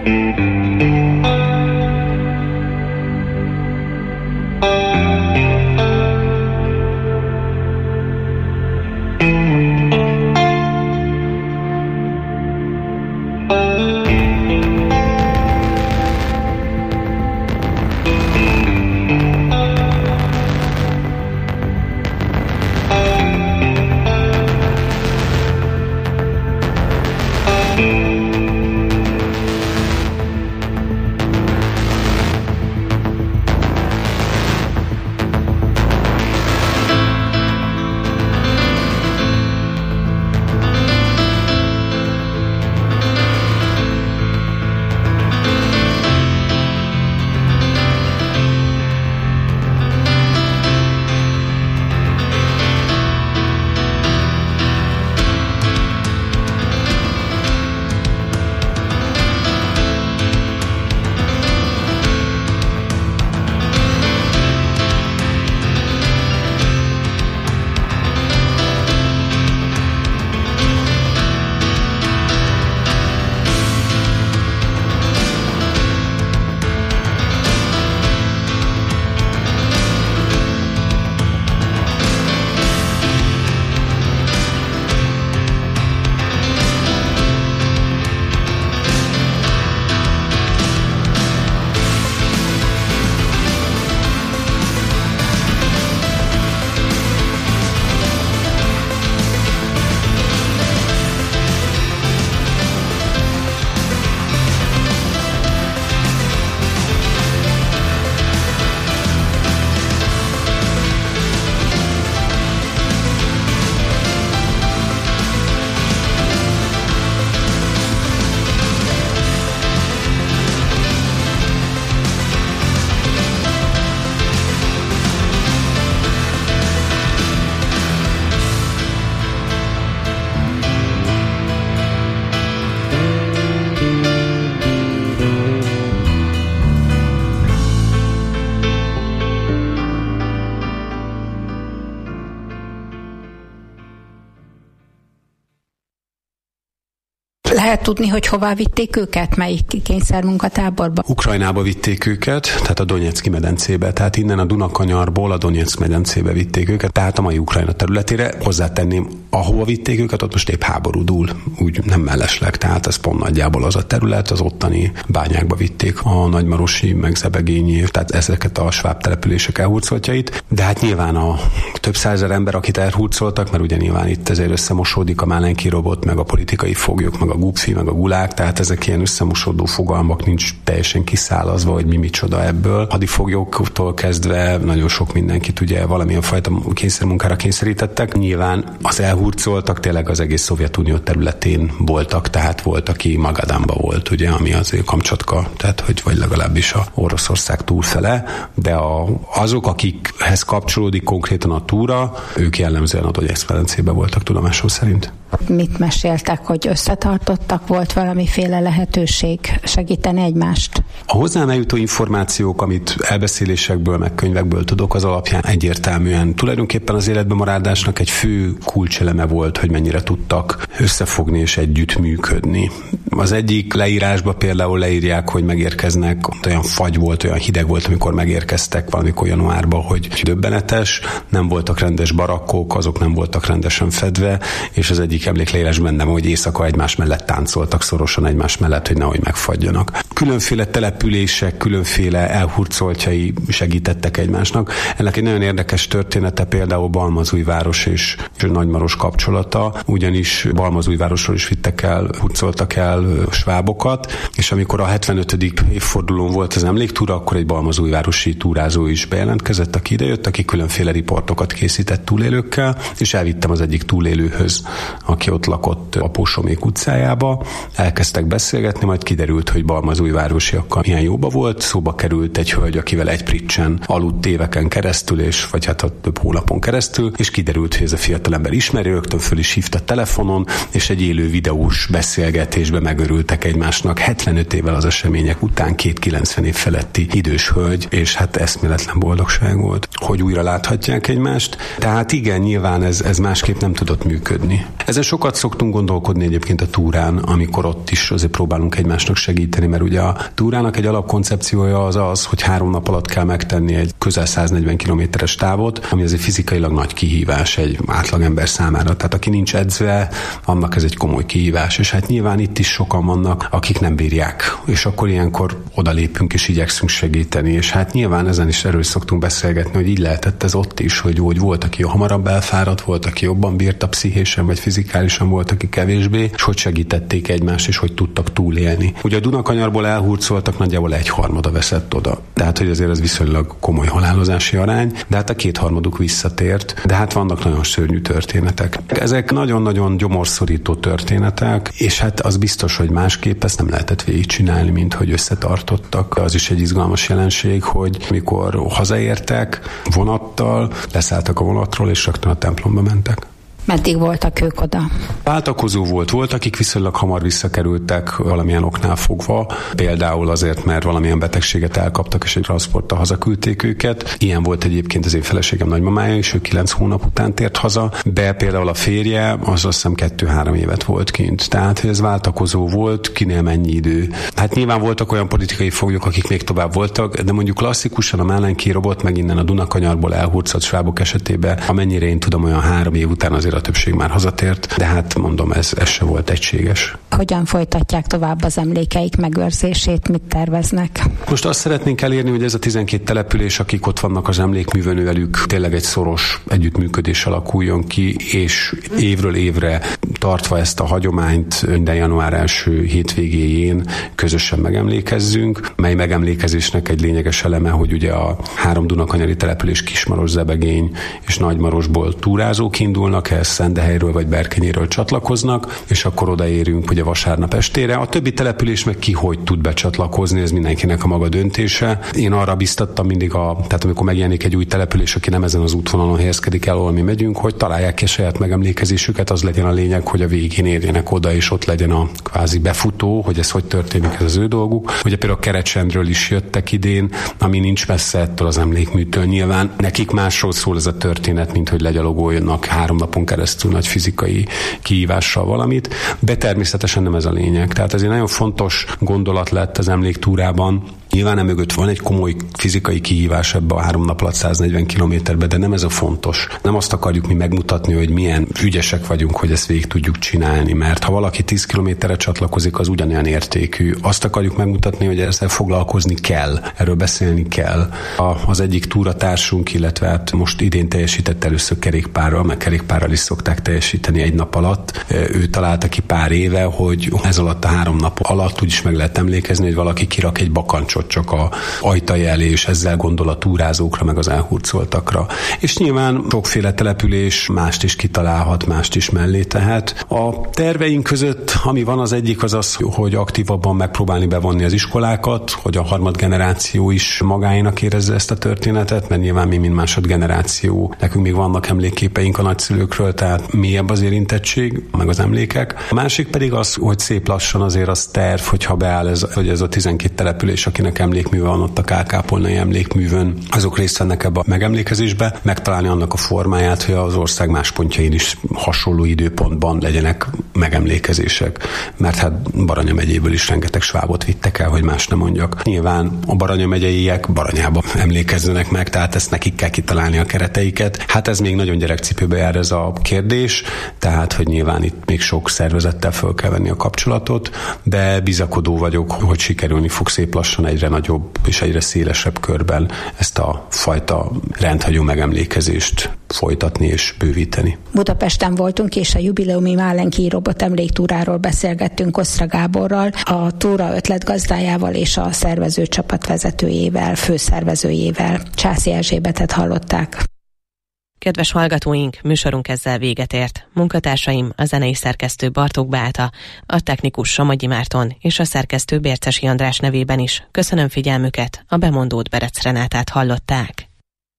Lehet tudni, hogy hová vitték őket? Melyik kényszermunkatáborba? Ukrajnába vitték őket, tehát a Donetszki medencébe. Tehát innen a Dunakanyarból a Donetszk medencébe vitték őket, tehát a mai Ukrajna területére. Hozzátenném, ahova vitték őket, ott most épp háború dúl, úgy nem mellesleg, tehát ez pont nagyjából az a terület, az ottani bányákba vitték a nagymarosi, meg Zebegényi, tehát ezeket a sváb települések elhurcoltjait. De hát nyilván a több százezer ember, akit elhurcoltak, mert ugye nyilván itt ezért összemosódik a Málenki robot, meg a politikai foglyok, meg a gupfi, meg a gulák, tehát ezek ilyen összemosódó fogalmak, nincs teljesen kiszálazva, hogy mi micsoda ebből. Hadifoglyoktól kezdve nagyon sok mindenkit ugye valamilyen fajta kényszermunkára kényszerítettek. Nyilván az elhurcoltak tényleg az egész Szovjetunió területén voltak, tehát volt, aki Magadanba volt, ugye, ami azért Kamcsatka, tehát hogy vagy legalábbis a Oroszország túlfele, de a, azok, akikhez kapcsolódik konkrétan a túra, ők jellemzően a Donetszk medencében voltak tudomásom szerint. Mit meséltek, hogy összetartottak, volt valamiféle lehetőség segíteni egymást? A hozzám eljutó információk, amit elbeszélésekből, meg könyvekből tudok, az alapján egyértelműen tulajdonképpen az életben maradásnak egy fő kulcseleme volt, hogy mennyire tudtak összefogni és együtt működni. Az egyik leírásban például leírják, hogy megérkeznek, olyan fagy volt, olyan hideg volt, amikor megérkeztek valamikor januárban, hogy döbbenetes, nem voltak rendes barakkok, azok nem voltak rendesen fedve, és az egyik emlékleírás bennem, hogy éjszaka egymás mellett táncoltak szorosan egymás mellett, hogy nehogy megfagyjanak. Különféle települések, különféle elhurcoltjai segítettek egymásnak. Ennek egy nagyon érdekes története például Balmazújváros és, és Nagymaros kapcsolata, ugyanis Balmazújvárosról is vittek el, hurcoltak el svábokat, és amikor a hetvenötödik évfordulón volt az emléktúra, akkor egy balmazújvárosi túrázó is bejelentkezett, aki idejött, aki különféle riportokat készített túlélőkkel, és elvittem az egyik túlélőhöz, aki ott lakott a Pósomék utcájába. Elkezdtek beszélgetni, majd kiderült, hogy balmazújvárosiakkal milyen jóba volt. Szóba került egy hölgy, akivel egy pricsen aludt éveken keresztül, és vagy hát a több hónapon keresztül, és kiderült, hogy ez a fiatalember ismeri, rögtön föl is hívta telefonon, és egy élő videós beszélgetésbe megörültek egymásnak hetvenöt évvel az események után, két kilencven év feletti idős hölgy, és hát eszméletlen boldogság volt, hogy újra láthatják egymást. Tehát igen, nyilván ez, ez másképp nem tudott működni. Ezen sokat szoktunk gondolkodni egyébként a túrán, amikor ott is azért próbálunk egymásnak segíteni, mert ugye Ugye a túrának egy alapkoncepciója az az, hogy három nap alatt kell megtenni egy közel száznegyven kilométeres távot, ami azért fizikailag nagy kihívás egy átlagember számára. Tehát aki nincs edzve, annak ez egy komoly kihívás. És hát nyilván itt is sokan vannak, akik nem bírják. És akkor ilyenkor odalépünk és igyekszünk segíteni. És hát nyilván ezen is erről szoktunk beszélgetni, hogy így lehetett ez ott is, hogy, hogy volt, aki hamarabb elfáradt, volt, aki jobban bírta pszichésen vagy fizikálisan, volt, aki kevésbé, és hogy segítették egymást, és hogy tudtak túlélni. Ugye a Dunakanyarból elhurcoltak, nagyjából egyharmada veszett oda. Tehát, hogy azért ez viszonylag komoly halálozási arány, de hát a kétharmaduk visszatért. De hát vannak nagyon szörnyű történetek. Ezek nagyon-nagyon gyomorszorító történetek, és hát az biztos, hogy másképp ezt nem lehetett végigcsinálni, mint hogy összetartottak. Az is egy izgalmas jelenség, hogy mikor hazaértek vonattal, leszálltak a vonatról, és rögtön a templomba mentek. Meddig voltak ők oda? Váltakozó volt, volt, akik viszonylag hamar visszakerültek valamilyen oknál fogva, például azért, mert valamilyen betegséget elkaptak, és egy transporttal hazaküldték őket. Ilyen volt egyébként az én feleségem nagymamája is, ő kilenc hónap után tért haza, de például a férje, az azt hiszem kettő-három évet volt kint. Tehát, hogy ez váltakozó volt, kinél mennyi idő. Hát nyilván voltak olyan politikai foglyok, akik még tovább voltak, de mondjuk klasszikusan a Mellenki Robot, meg innen a Dunakanyarból elhurcolt svábok esetében, amennyire én tudom, olyan három év után azért a többség már hazatért, de hát mondom, ez, ez se volt egységes. Hogyan folytatják tovább az emlékeik megőrzését, mit terveznek? Most azt szeretnénk elérni, hogy ez a tizenkét település, akik ott vannak az emlékművön, velük tényleg egy szoros együttműködés alakuljon ki, és évről évre tartva ezt a hagyományt minden január első hétvégéjén közösen megemlékezzünk, mely megemlékezésnek egy lényeges eleme, hogy ugye a három dunakanyari település Kismaros, Zebegény és Nagymarosból túrázók indulnak, ehhez Szendehelyről vagy Berkenyéről csatlakoznak, és akkor odaérünk ugye vasárnap estére. A többi település meg ki hogy tud becsatlakozni, ez mindenkinek a maga döntése. Én arra biztattam mindig, a, tehát amikor megjelenik egy új település, aki nem ezen az útvonalon helyezkedik el, ahol mi megyünk, hogy találják ki a saját megemlékezésüket, az legyen a lényeg, hogy a végén érjenek oda, és ott legyen a kvázi befutó, hogy ez hogy történik, ez az ő dolguk. Ugye például a Kerecsendről is jöttek idén, ami nincs messze ettől az emlékműtől. Nyilván nekik másról szól ez a történet, mint hogy legyalogoljanak három napon keresztül nagy fizikai kihívással valamit, de természetesen nem ez a lényeg. Tehát ez egy nagyon fontos gondolat lett az emléktúrában. Nyilván emögött van egy komoly fizikai kihívás ebbe a három nap alatt száznegyven kilométerbe, de nem ez a fontos. Nem azt akarjuk mi megmutatni, hogy milyen ügyesek vagyunk, hogy ezt végig tudjuk csinálni, mert ha valaki tíz kilométerre csatlakozik, az ugyanolyan értékű. Azt akarjuk megmutatni, hogy ezzel foglalkozni kell, erről beszélni kell. A, az egyik túratársunk, illetve hát most idén teljesített először kerékpárral, meg kerékpárral is szokták teljesíteni egy nap alatt. Ő találta ki pár éve, hogy ez alatt a három nap alatt úgyis meg lehet emlékezni, hogy valaki kirak egy bakancsot csak a ajtaj elé, és ezzel gondol a túrázókra, meg az elhurcoltakra. És nyilván sokféle település mást is kitalálhat, mást is mellé tehet. A terveink között, ami van, az egyik az az, hogy aktívabban megpróbálni bevonni az iskolákat, hogy a harmadgeneráció is magáénak érezze ezt a történetet, mert nyilván mi, mint másodgeneráció, nekünk még vannak emlékképeink a nagyszülőkről, tehát mélyebb az érintettség, meg az emlékek. A másik pedig az, hogy szép lassan azért az terv, hogyha beáll ez, hogy ez a tizenkét település, akinek emlékműve van ott a Kálkápolnai emlékművön, azok részt vennek ebbe a megemlékezésbe, megtalálni annak a formáját, hogy az ország más pontjain is hasonló időpontban legyenek megemlékezések. Mert hát Baranya megyéből is rengeteg svábot vittek el, hogy más nem mondjak. Nyilván a Baranya megyeiek Baranyába emlékezzenek meg, tehát ezt nekik kell kitalálni a kereteiket. Hát ez még nagyon gyerekcipőbe jár ez a kérdés, tehát hogy nyilván itt még sok szervezettel föl kell venni a kapcsolatot, de bizakodó vagyok, hogy sikerülni fog szép lassan egyre nagyobb és egyre szélesebb körben ezt a fajta rendhagyó megemlékezést folytatni és bővíteni. Budapesten voltunk, és a jubileumi Mellenki Robot emléktúráról beszélgettünk Osztra Gáborral, a túra ötletgazdájával és a szervező csapatvezetőjével, főszervezőjével. Császi Erzsébetet hallották. Kedves hallgatóink, műsorunk ezzel véget ért. Munkatársaim, a zenei szerkesztő Bartók Beáta, a technikus Somogyi Márton és a szerkesztő Bércesi András nevében is köszönöm figyelmüket, a bemondót Berec Renátát hallották.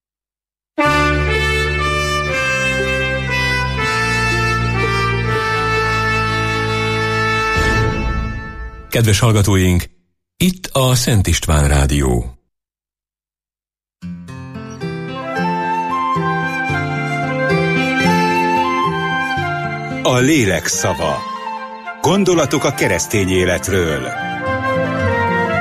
Kedves hallgatóink, itt a Szent István Rádió. A lélek szava. Gondolatok a keresztény életről.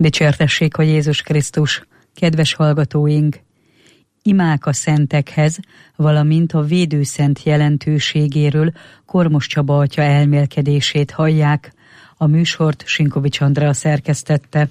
Dicsértessék, hogy Jézus Krisztus, kedves hallgatóink! Imák a szentekhez, valamint a védőszent jelentőségéről Kormos Csaba atya elmélkedését hallják. A műsort Sinkovics Andrea szerkesztette.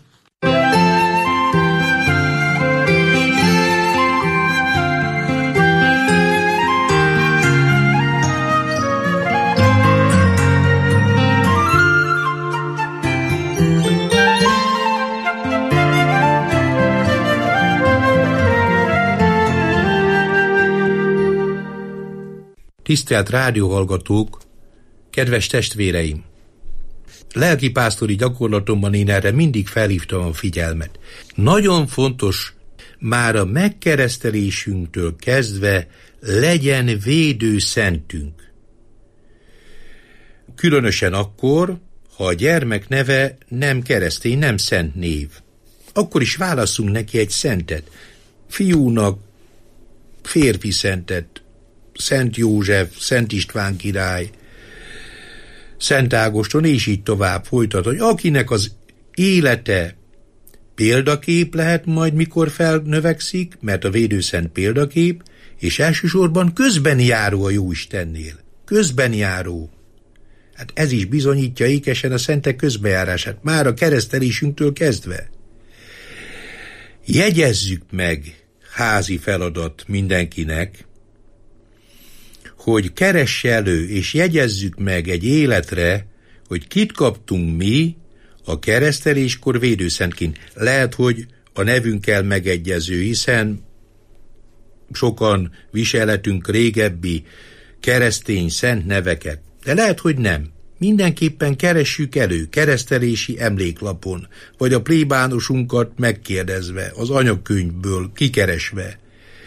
Tisztelt rádióhallgatók, kedves testvéreim! Lelkipásztori gyakorlatomban én erre mindig felhívtam a figyelmet. Nagyon fontos, már a megkeresztelésünktől kezdve legyen védőszentünk. Különösen akkor, ha a gyermek neve nem keresztény, nem szent név. Akkor is válasszunk neki egy szentet. Fiúnak férfi szentet, Szent József, Szent István király, Szent Ágoston, és így tovább folytat, hogy akinek az élete példakép lehet majd, mikor felnövekszik, mert a védőszent példakép, és elsősorban közben járó a Jóistennél. Közben járó. Hát ez is bizonyítja ékesen a szentek közbejárását, már a keresztelésünktől kezdve. Jegyezzük meg, házi feladat mindenkinek, hogy keresse elő és jegyezzük meg egy életre, hogy kit kaptunk mi a kereszteléskor védőszentként. Lehet, hogy a nevünkkel megegyező, hiszen sokan viseletünk régebbi keresztény szent neveket, de lehet, hogy nem. Mindenképpen keressük elő keresztelési emléklapon, vagy a plébánosunkat megkérdezve, az anyakönyvből kikeresve.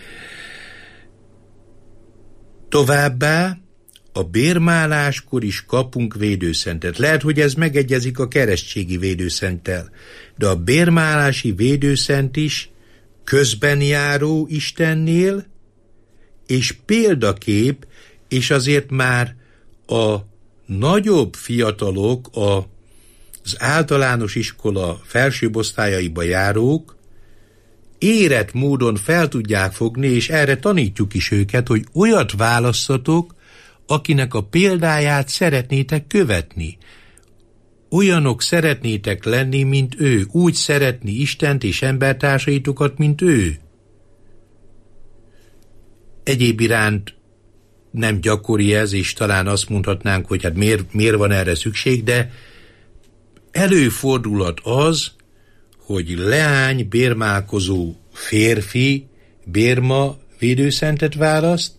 Továbbá a bérmáláskor is kapunk védőszentet. Lehet, hogy ez megegyezik a keresztségi védőszenttel, de a bérmálási védőszent is közben járó Istennél, és példakép, és azért már a nagyobb fiatalok, az általános iskola felsőbb osztályaiba járók érett módon fel tudják fogni, és erre tanítjuk is őket, hogy olyat válasszatok, akinek a példáját szeretnétek követni. Olyanok szeretnétek lenni, mint ő, úgy szeretni Istent és embertársaitokat, mint ő. Egyéb iránt nem gyakori ez, és talán azt mondhatnánk, hogy hát miért, miért van erre szükség, de előfordulhat az, hogy leány, bérmálkozó férfi, bérma védőszentet választ,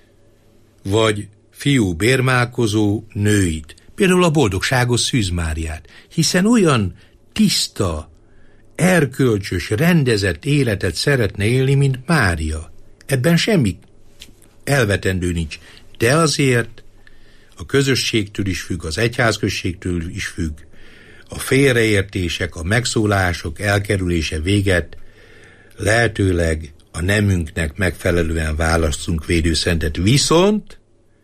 vagy fiú bérmálkozó nőit, például a boldogságos Szűz Máriát, hiszen olyan tiszta, erkölcsös, rendezett életet szeretne élni, mint Mária. Ebben semmi elvetendő nincs, de azért a közösségtől is függ, az egyházközségtől is függ, a félreértések, a megszólások elkerülése véget lehetőleg a nemünknek megfelelően válasszunk védőszentet. Viszont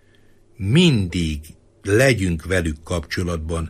mindig legyünk velük kapcsolatban.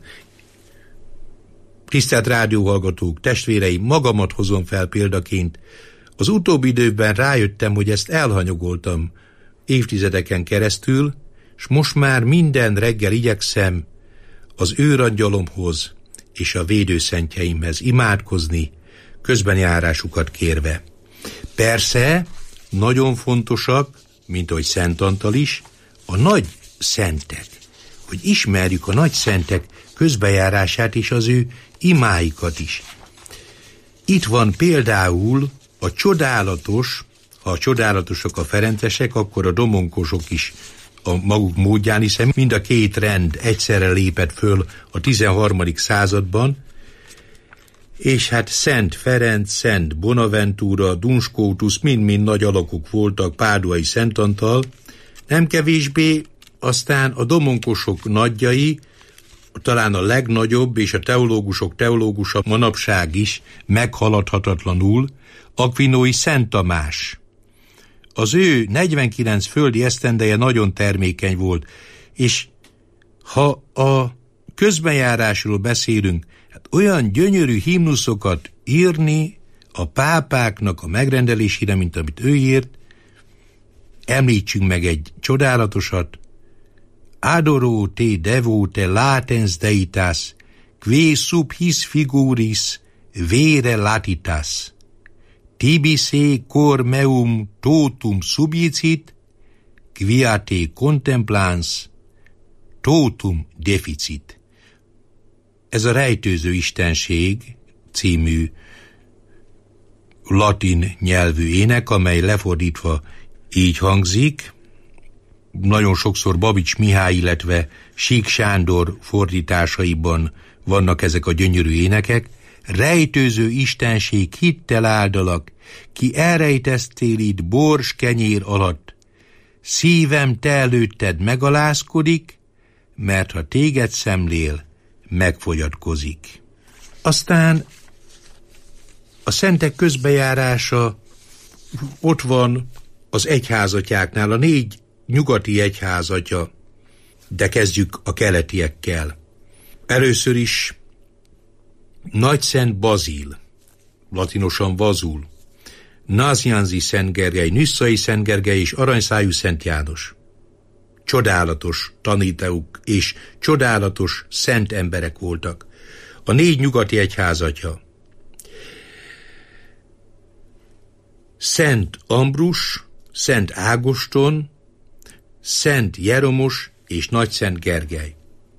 Tisztelt rádióhallgatók, testvéreim, magamat hozom fel példaként. Az utóbbi időben rájöttem, hogy ezt elhanyagoltam évtizedeken keresztül, és most már minden reggel igyekszem az őrangyalomhoz és a védőszentjeimhez imádkozni, közbenjárásukat kérve. Persze, nagyon fontosak, mint ahogy Szent Antal is, a nagy szentek, hogy ismerjük a nagy szentek közbejárását és az ő imáikat is. Itt van például a csodálatos, ha a csodálatosak a ferencesek, akkor a domonkosok is a maguk módján, hiszen mind a két rend egyszerre lépett föl a tizenharmadik században, és hát Szent Ferenc, Szent Bonaventura, Dunscotus mind-mind nagy alakok voltak, Páduai Szent Antal, nem kevésbé aztán a domonkosok nagyjai, talán a legnagyobb, és a teológusok teológusa manapság is meghaladhatatlanul, Akvinói Szent Tamás. Az ő negyvenkilenc földi esztendeje nagyon termékeny volt, és ha a közbenjárásról beszélünk, hát olyan gyönyörű himnuszokat írni a pápáknak a megrendelésére, mint amit ő írt. Említsünk meg egy csodálatosat. Adoro te devote latens deitas, que sub his figuris vere latitas. Tibi se cor meum totum subjicit, quia te contemplans totum deficit. Ez a Rejtőző Istenség című latin nyelvű ének, amely lefordítva így hangzik. Nagyon sokszor Babics Mihály, illetve Sík Sándor fordításaiban vannak ezek a gyönyörű énekek. Rejtőző Istenség, hittel áldalak, ki elrejteztél itt bors kenyér alatt. Szívem te előtted megalázkodik, mert ha téged szemlél, megfogyatkozik. Aztán a szentek közbejárása ott van az egyházatjáknál, a négy nyugati egyházatja, de kezdjük a keletiekkel. Először is Nagyszent Bazil, latinosan Vazul, Nazianzi Szent Gergely, Nüsszai Szent Gergely és Aranyszájú Szent János. Csodálatos tanítók és csodálatos szent emberek voltak. A négy nyugati egyházatja. Szent Ambrus, Szent Ágoston, Szent Jeromos és Nagyszent Gergely.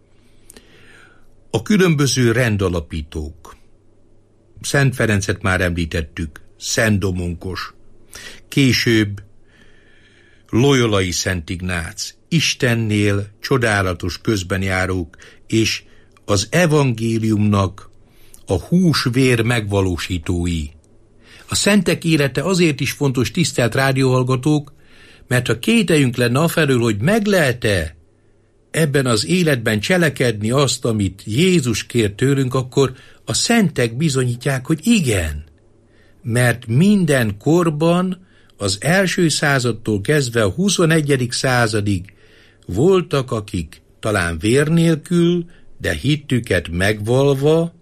A különböző rendalapítók. Szent Ferencet már említettük, Szent Domonkos. Később Loyolai Szent Ignác, Istennél csodálatos közbenjárók, és az evangéliumnak a hús-vér megvalósítói. A szentek élete azért is fontos, tisztelt rádióhallgatók, mert ha kételjünk lenne afelől, hogy meg lehet-e ebben az életben cselekedni azt, amit Jézus kér tőlünk, akkor a szentek bizonyítják, hogy igen. Mert minden korban, az első századtól kezdve a huszonegyedik századig voltak, akik talán vér nélkül, de hittüket megvalva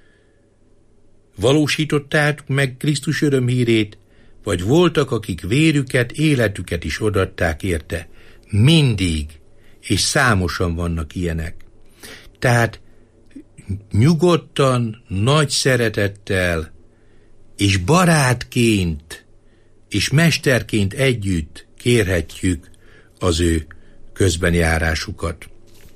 valósították meg Krisztus örömhírét, vagy voltak, akik vérüket, életüket is odaadták érte. Mindig, és számosan vannak ilyenek. Tehát nyugodtan, nagy szeretettel, és barátként, és mesterként együtt kérhetjük az ő közbenjárásukat.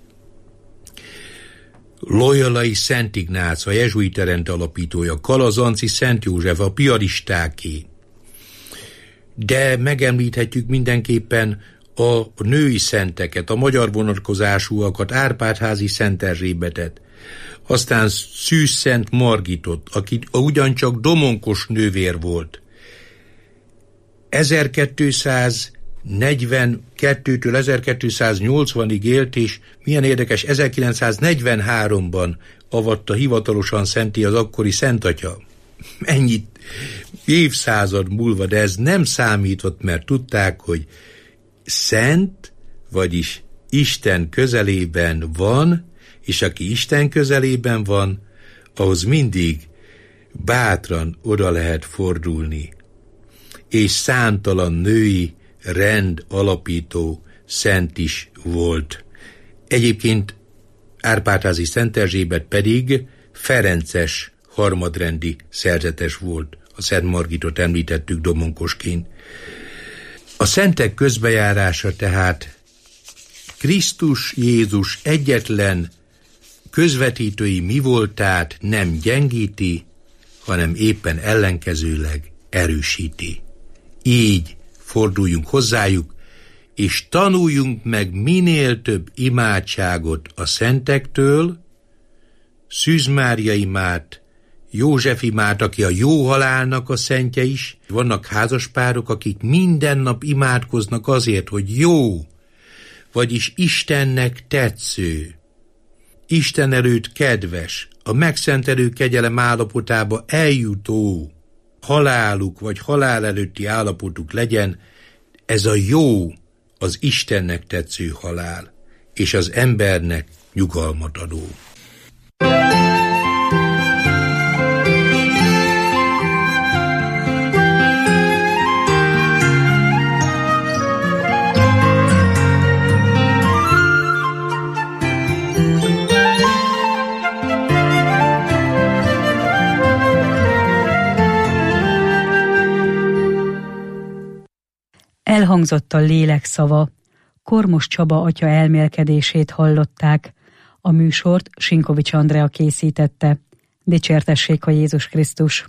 Loyolai Szent Ignác, a jezsuita rend alapítója, Kalazanci Szent József, a piaristáké. De megemlíthetjük mindenképpen a női szenteket, a magyar vonatkozásúakat, Árpádházi Szent Erzsébetet, aztán Szűz Szent Margitot, aki ugyancsak domonkos nővér volt. ezerkétszáznegyvenkettőtől ezerkétszáznyolcvanig élt, és milyen érdekes, ezerkilencszáznegyvenháromban avatta hivatalosan szenté az akkori Szentatya. Ennyit évszázad múlva, de ez nem számított, mert tudták, hogy szent, vagyis Isten közelében van, és aki Isten közelében van, ahhoz mindig bátran oda lehet fordulni. És számtalan női rend alapító szent is volt. Egyébként Árpádházi Szent Erzsébet pedig ferences harmadrendi szerzetes volt. A Szent Margitot említettük domonkosként. A szentek közbejárása tehát Krisztus Jézus egyetlen közvetítői mi voltát nem gyengíti, hanem éppen ellenkezőleg erősíti. Így forduljunk hozzájuk, és tanuljunk meg minél több imádságot a szentektől, Szűz Mária imát, József imát, aki a jó halálnak a szentje is. Vannak házaspárok, akik minden nap imádkoznak azért, hogy jó, vagyis Istennek tetsző, Isten előtt kedves, a megszentelő kegyelem állapotába eljutó haláluk vagy halál előtti állapotuk legyen. Ez a jó, az Istennek tetsző halál, és az embernek nyugalmat adó. Elhangzott a lélek szava. Kormos Csaba atya elmélkedését hallották. A műsort Sinkovics Andrea készítette. Dicsértessék a Jézus Krisztus!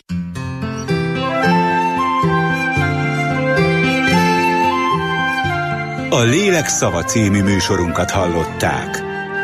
A Lélek szava című műsorunkat hallották.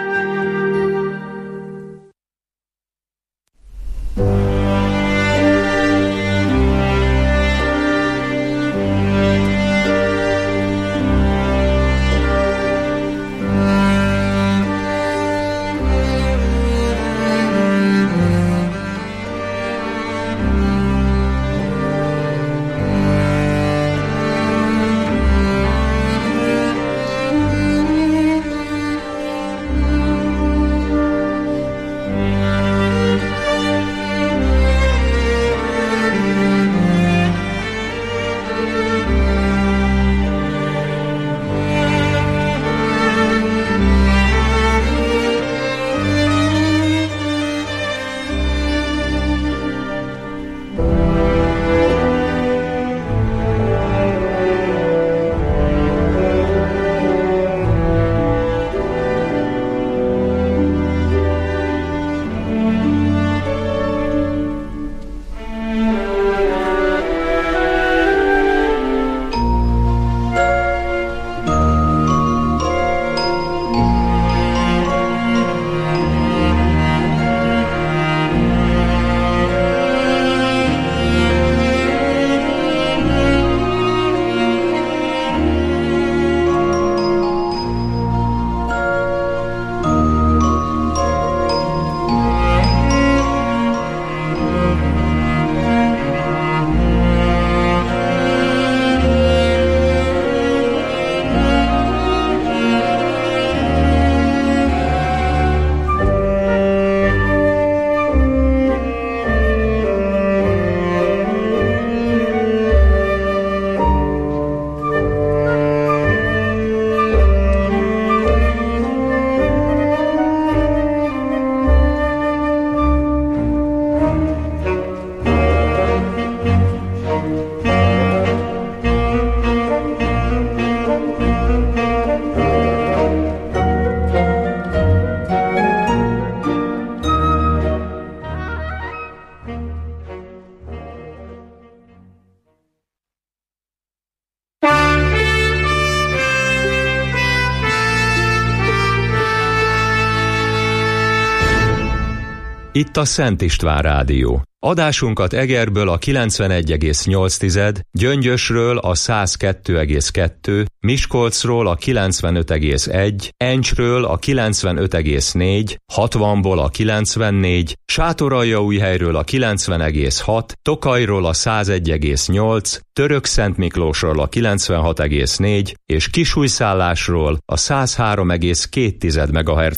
Itt a Szent István Rádió. Adásunkat Egerből a kilencvenegy egész nyolc, Gyöngyösről a száz kettő egész kettő, Miskolcról a kilencvenöt egész egy, Encsről a kilencvenöt egész négy, hatvanból a kilencvennégy, Sátoraljaújhelyről a kilencven egész hat, Tokajról a száz egy egész nyolc, Törökszentmiklósról a kilencvenhat egész négy és Kisújszállásról a száz három egész két MHz